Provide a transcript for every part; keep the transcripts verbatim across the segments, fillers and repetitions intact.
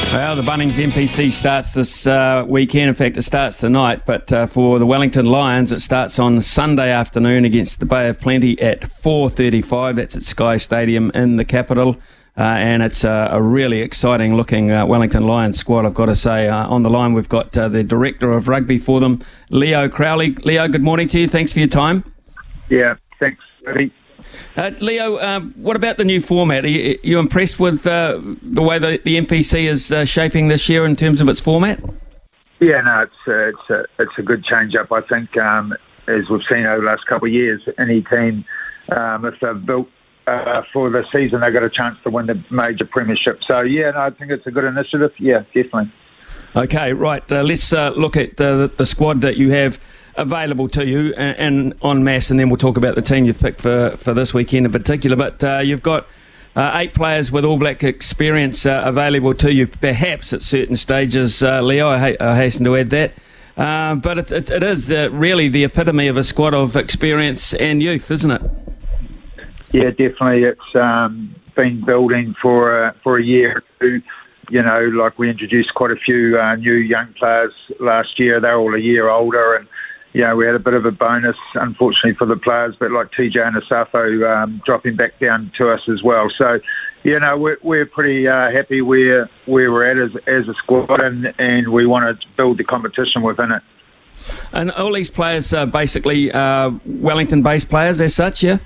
Well, the Bunnings N P C starts this uh, weekend. In fact, it starts tonight. But uh, for the Wellington Lions, it starts on Sunday afternoon against the Bay of Plenty at four thirty-five. That's at Sky Stadium in the capital. Uh, and it's uh, a really exciting-looking uh, Wellington Lions squad, I've got to say. Uh, on the line, we've got uh, the Director of Rugby for them, Leo Crowley. Leo, good morning to you. Thanks for your time. Yeah, thanks, Eddie. Uh, Leo, uh, what about the new format? Are you, are you impressed with uh, the way the, the N P C is uh, shaping this year in terms of its format? Yeah, no, it's uh, it's a it's a good change-up. I think, um, as we've seen over the last couple of years, any team, um, if they're built uh, for the season, they've got a chance to win the major premiership. So, yeah, no, I think it's a good initiative. Yeah, definitely. Okay, right. Uh, let's uh, look at uh, the, the squad that you have available to you and, and en masse, and then we'll talk about the team you've picked for, for this weekend in particular. But uh, you've got uh, eight players with All Black experience uh, available to you, perhaps at certain stages, uh, Leo, I, ha- I hasten to add that. Uh, but it, it, it is uh, really the epitome of a squad of experience and youth, isn't it? Yeah, definitely. It's um, been building for, uh, for a year or two. You know, like we introduced quite a few uh, new young players last year. They're all a year older, and yeah, we had a bit of a bonus, unfortunately, for the players, but like T J and Asafo um, dropping back down to us as well. So, you know, we're, we're pretty uh, happy where, where we're at as, as a squad, and, and we want to build the competition within it. And all these players are basically uh, Wellington-based players as such, yeah?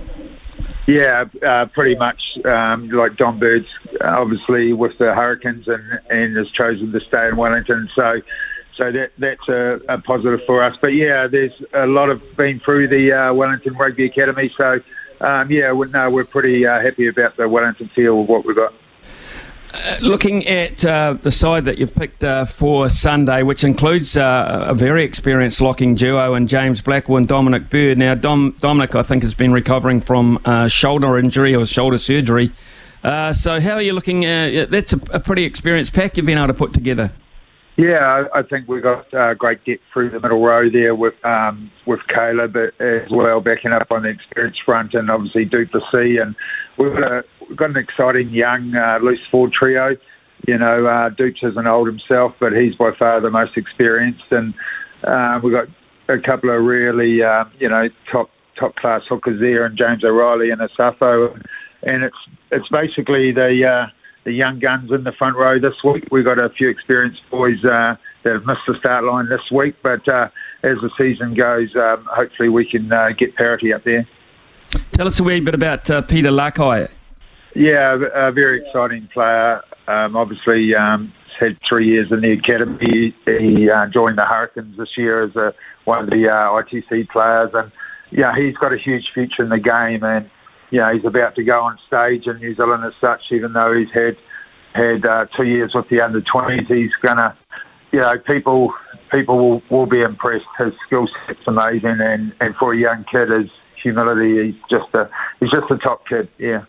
Yeah, uh, pretty much. Um, like Don Bird's obviously with the Hurricanes and, and has chosen to stay in Wellington, so... So that that's a, a positive for us. But, yeah, there's a lot of been through the uh, Wellington Rugby Academy. So, um, yeah, we're, no, we're pretty uh, happy about the Wellington feel of what we've got. Uh, looking at uh, the side that you've picked uh, for Sunday, which includes uh, a very experienced locking duo in James Blackwell and Dominic Bird. Now, Dom, Dominic, I think, has been recovering from uh, shoulder injury or shoulder surgery. Uh, so how are you looking at... That's a, a pretty experienced pack you've been able to put together. Yeah, I think we've got uh, great depth through the middle row there with um, with Caleb as well, backing up on the experience front, and obviously Duplessis. And we've got, a, we've got an exciting young uh, loose forward trio. You know, uh, Dupes isn't old himself, but he's by far the most experienced. And uh, we've got a couple of really, uh, you know, top top class hookers there, and James O'Reilly and Asafo. And it's it's basically the... Uh, the young guns in the front row this week. We've got a few experienced boys uh, that have missed the start line this week, but uh, as the season goes, um, hopefully we can uh, get parity up there. Tell us a wee bit about uh, Peter Lakai. Yeah, a very exciting player. Um, obviously, um, he's had three years in the academy. He uh, joined the Hurricanes this year as a, one of the uh, I T C players, and yeah, he's got a huge future in the game, and you know, he's about to go on stage in New Zealand as such, even though he's had had uh, two years with the under twenties. He's going to, you know, people people will, will be impressed. His skill set's amazing, and, and for a young kid, his humility, he's just a he's just a top kid, yeah.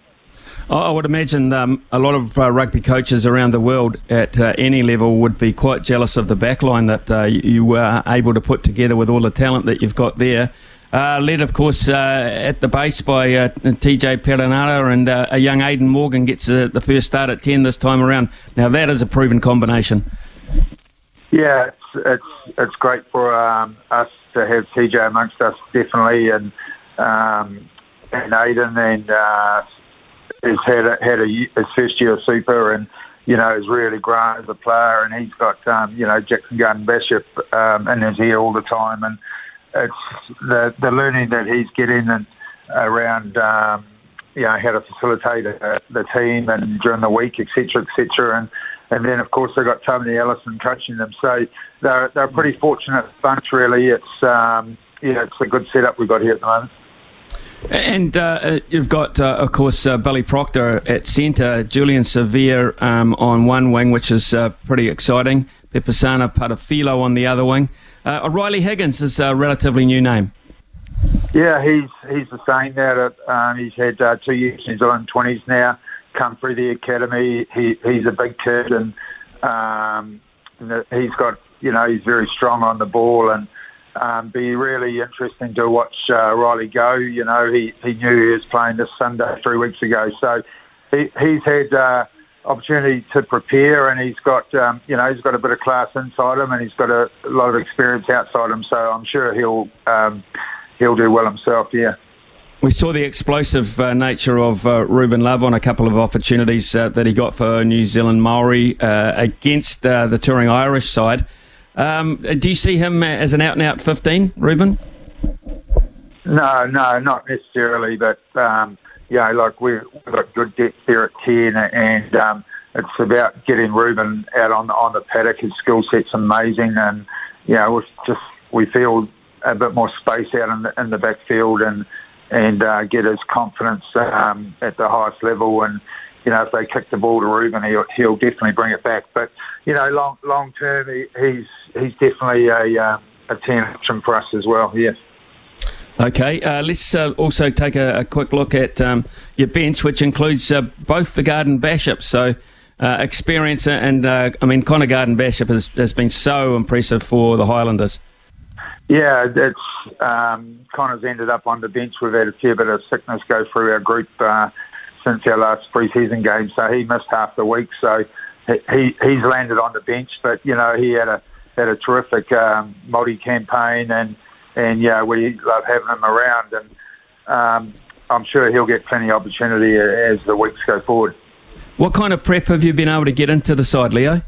I would imagine um, a lot of uh, rugby coaches around the world at uh, any level would be quite jealous of the backline that uh, you were able to put together with all the talent that you've got there. Uh, led, of course, uh, at the base by uh, T J Perenara, and uh, a young Aidan Morgan gets uh, the first start at ten this time around. Now, that is a proven combination. Yeah, it's it's, it's great for um, us to have T J amongst us, definitely, and um, and Aidan, and uh, has had a, had a, his first year of super, and you know, has really grown as a player, and he's got um, you know Jackson Garden Bishop um, in his ear all the time, and it's the the learning that he's getting and around, um, you know, how to facilitate uh, the team and during the week, et cetera, et cetera. And, and then, of course, they've got Tony Ellison coaching them. So they're, they're a pretty fortunate bunch, really. It's, um, yeah, it's a good setup we've got here at the moment. And uh, you've got, uh, of course, uh, Billy Proctor at centre, Julian Severe um, on one wing, which is uh, pretty exciting. Pepesana Patafilo on the other wing. Uh, O'Reilly Higgins is a relatively new name. Yeah, he's he's the same now. That um, he's had uh, two years in New Zealand twenties now, come through the academy. He he's a big kid, and um, he's got, you know, he's very strong on the ball, and um, be really interesting to watch uh, Riley go. You know, he, he knew he was playing this Sunday three weeks ago, so he he's had uh, opportunity to prepare, and he's got um, you know he's got a bit of class inside him, and he's got a, a lot of experience outside him. So I'm sure he'll um, he'll do well himself. Yeah. We saw the explosive uh, nature of uh, Ruben Love on a couple of opportunities uh, that he got for New Zealand Maori uh, against uh, the touring Irish side. Um, do you see him as an out-and-out fifteen, Ruben? No, no, not necessarily, but um, you know, like we've got good depth there at ten, and um, it's about getting Ruben out on the, on the paddock. His skill set's amazing, and you know, we just we feel a bit more space out in the, in the backfield, and and uh, get his confidence um, at the highest level. And you know, if they kick the ball to Ruben, he'll, he'll definitely bring it back. But you know, long long term, he, he's he's definitely a uh, a ten option for us as well. Yes. Okay, uh, let's uh, also take a, a quick look at um, your bench, which includes uh, both the Garden Bashops. So, uh, experience and uh, I mean, Connor Garden Bashop has, has been so impressive for the Highlanders. Yeah, it's um, Connor's ended up on the bench. We've had a fair bit of sickness go through our group uh, since our last pre-season game, so he missed half the week. So he he's landed on the bench, but you know he had a had a terrific um, multi campaign and. And, yeah, we love having him around, and um, I'm sure he'll get plenty of opportunity as the weeks go forward. What kind of prep have you been able to get into the side, Leo?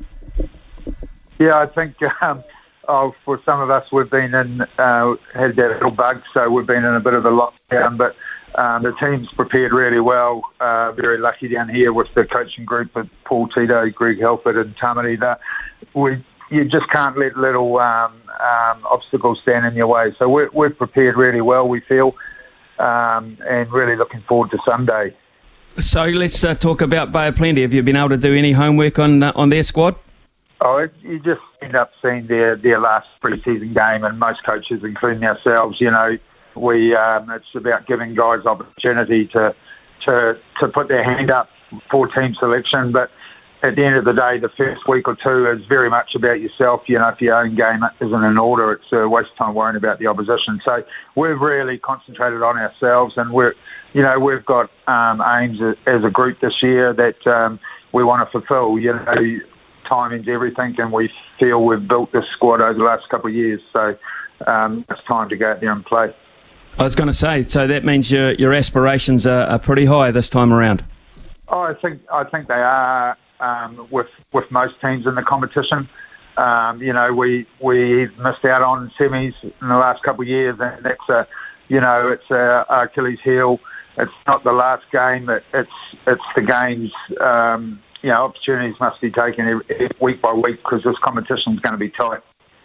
Yeah, I think um, oh, for some of us, we've been in, uh, had that little bug, so we've been in a bit of a lockdown, but um, the team's prepared really well. Uh, very lucky down here with the coaching group with Paul Tito, Greg Halford and Tamati. That we You just can't let little um, um, obstacles stand in your way. So we're, we're prepared really well, we feel, um, and really looking forward to Sunday. So let's uh, talk about Bay of Plenty. Have you been able to do any homework on uh, on their squad? Oh, it, you just end up seeing their, their last pre-season game, and most coaches, including ourselves, you know, we um, it's about giving guys opportunity to to to put their hand up for team selection, but at the end of the day, the first week or two is very much about yourself. You know, if your own game isn't in order, it's a waste of time worrying about the opposition. So we've really concentrated on ourselves, and we're, you know, we've got um, aims as a group this year that um, we want to fulfil. You know, timing's everything, and we feel we've built this squad over the last couple of years. So um, it's time to go out there and play. I was going to say, so that means your your aspirations are, are pretty high this time around. Oh, I think I think they are. Um, with with most teams in the competition, um, you know, we we missed out on semis in the last couple of years, and that's a, you know, it's a Achilles heel. It's not the last game; it, it's it's the games. Um, you know, opportunities must be taken every, every week by week because this competition is going to be tight.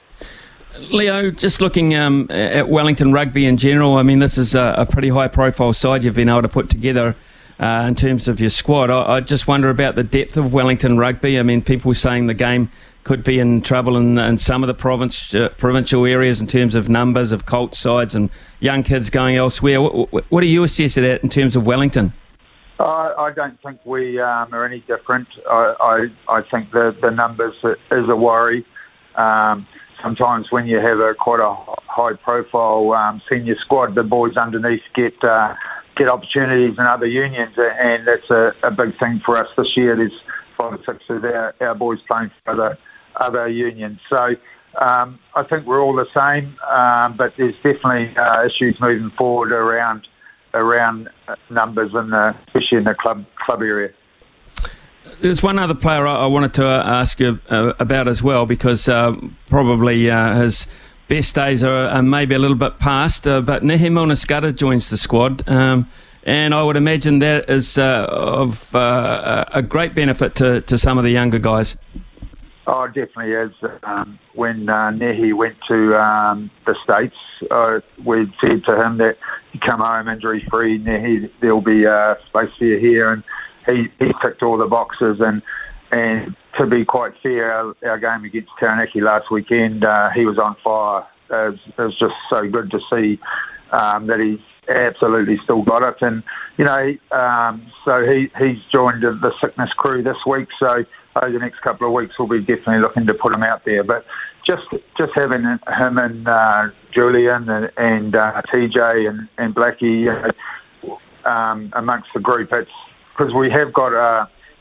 Leo, just looking um, at Wellington Rugby in general, I mean, this is a, a pretty high-profile side you've been able to put together. Uh, in terms of your squad, I, I just wonder about the depth of Wellington Rugby. I mean, people saying the game could be in trouble in, in some of the province, uh, provincial areas in terms of numbers of cult sides and young kids going elsewhere. What, what, what do you assess it at in terms of Wellington? I, I don't think we um, are any different. I, I, I think the, the numbers is a worry. Um, sometimes when you have a quite a high-profile um, senior squad, the boys underneath get... Uh, get opportunities in other unions, and that's a, a big thing for us this year. There's five or six of our, our boys playing for other, other unions. So um, I think we're all the same, um, but there's definitely uh, issues moving forward around around numbers, in the, especially in the club club area. There's one other player I, I wanted to uh, ask you uh, about as well, because uh, probably uh, his best days are, are maybe a little bit past, uh, but Nehe Milner-Skudder joins the squad, um, and I would imagine that is uh, of uh, a great benefit to, to some of the younger guys. Oh, it definitely is. Um, when uh, Nehe went to um, the States, uh, we said to him that you come home injury-free, Nehe, there'll be uh, space for you here, and he, he ticked all the boxes, and and to be quite fair, our, our game against Taranaki last weekend, uh, he was on fire. It was, it was just so good to see um, that he's absolutely still got it. And, you know, um, so he, he's joined the sickness crew this week. So over the next couple of weeks, we'll be definitely looking to put him out there. But just just having him and uh, Julian and, and uh, T J and, and Blackie, you know, um, amongst the group, it's because we have got a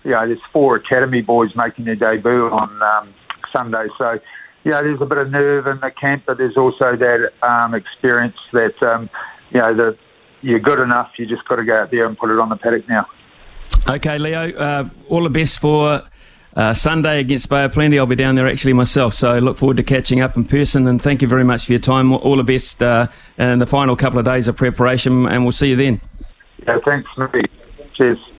you know, there's four academy boys making their debut on um, Sunday. So, yeah, there's a bit of nerve in the camp, but there's also that um, experience that, um, you know, the, you're good enough. You just got to go out there and put it on the paddock now. Okay, Leo, uh, all the best for uh, Sunday against Bay of Plenty. I'll be down there actually myself, so I look forward to catching up in person, and thank you very much for your time. All the best uh, in the final couple of days of preparation, and we'll see you then. Yeah, thanks, mate. Cheers.